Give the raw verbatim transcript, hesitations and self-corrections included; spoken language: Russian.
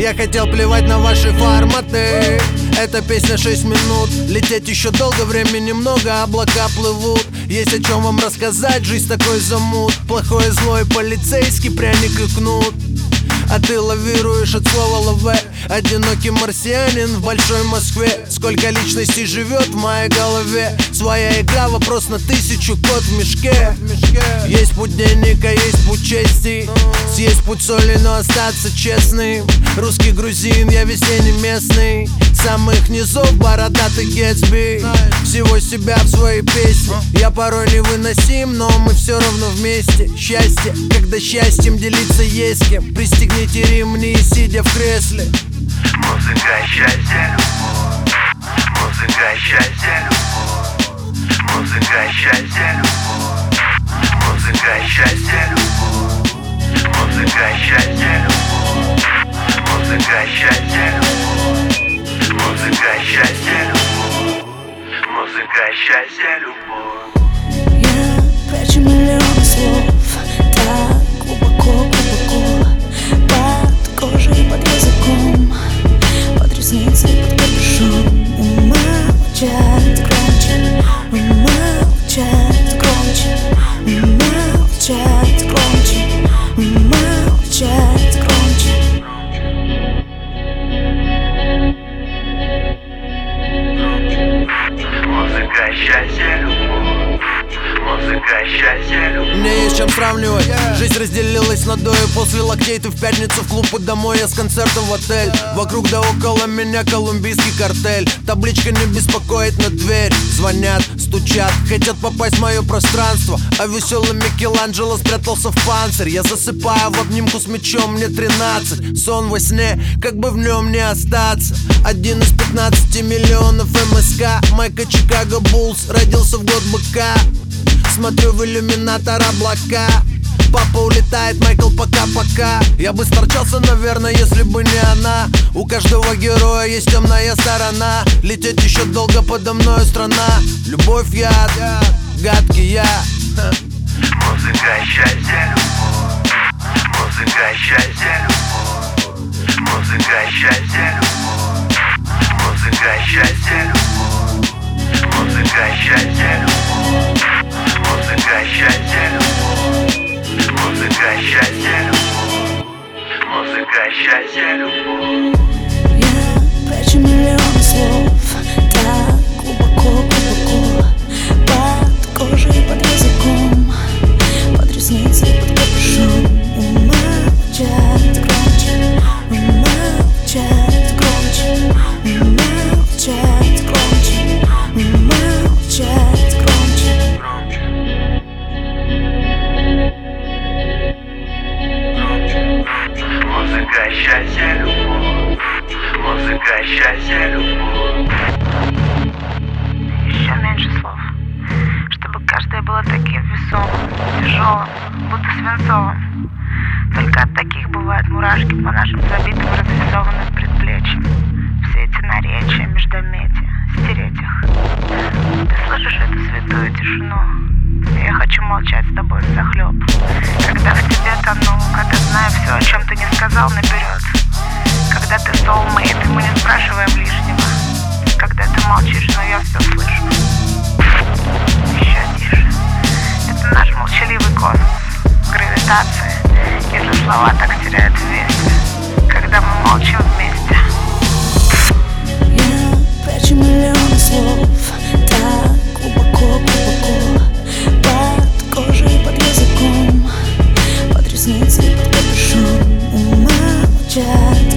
Я хотел плевать на ваши форматы. Эта песня шесть минут. Лететь еще долго, времени много, облака плывут. Есть о чем вам рассказать, жизнь такой замут. Плохой, злой, полицейский, пряник и кнут. А ты лавируешь от слова лаве. Одинокий марсианин в большой Москве. Сколько личностей живет в моей голове. Своя игра, вопрос на тысячу, кот в мешке. Есть путь денег, а есть путь чести. Съесть путь соли, но остаться честным. Русский грузин, я везде не местный. Самых низов бородатый Гэтсби. Всего себя в своей песне. Я порой невыносим, но мы все равно вместе. Счастье, когда счастьем делиться есть с кем. Пристегните ремни, сидя в кресле. Музыка, счастье, любовь. Музыка, счастье, любовь. Музыка, счастье, любовь. Музыка, счастье, любовь. Музыка, счастье, любовь. Музыка, счастье, любовь. Музыка, счастье, любовь. Музыка, счастье, любовь. Я прячу миллион слов так глубоко-глубоко под кожей, под языком, под ресницей, под капюшон. Умолчать громче, умолчать громче, умолчать громче, умолчать громче. Музыка, счастье, любовь. Музыка, счастье, любовь. Мне есть чем сравнивать. Жизнь разделилась на до и после локтей. Ты в пятницу в клуб и домой, я с концерта в отель. Вокруг да около меня колумбийский картель. Табличка не беспокоит на дверь. Звонят, стучат, хотят попасть в мое пространство. А веселый Микеланджело спрятался в панцирь. Я засыпаю в обнимку с мечом, мне тринадцать. Сон во сне, как бы в нем не остаться. Один из пятнадцати миллионов МСК. Майка Чикаго Буллс, родился в год быка. Смотрю в иллюминатор облака. Папа улетает, Майкл, пока-пока. Я бы сторчался, наверное, если бы не она. У каждого героя есть темная сторона. Лететь еще долго подо мною страна. Любовь, яд, гадкий я. Музыка, счастье, любовь. Музыка, счастье, любовь. Музыка, счастье, любовь. Музыка, счастье, любовь. Музыка, счастье, любовь. Музыка, счастье, любовь. Музыка, счастье, любовь. Музыка, счастье, любовь. Я прячу миллион слов так глубоко-глубоко под кожей, под языком, под ресницей, под капюшон. Умолчать громче, умолчать громче, умолчать громче, умолчать громче. Музыка, счастье, любовь. Музыка, счастье, любовь. Еще меньше слов, чтобы каждое было таким весомым, тяжелым, будто свинцовым. Только от таких бывают мурашки по нашим забитым разрисованным предплечьям. Все эти наречия, междометия, стереть их. Ты слышишь эту святую тишину? Я хочу молчать с тобой взахлеб. Когда в тебе тону, когда знаю все, о чем ты не сказал наперед. Когда ты soulmate, и мы не спрашиваем лишнего. Когда ты молчишь, но я все слышу. Еще тише. Это наш молчаливый космос, гравитация. Если слова так теряют вес, когда мы молчим вместе. Я прячу миллион слов так глубоко-глубоко под кожей, под языком, под ресницей, под капюшон. Умолчать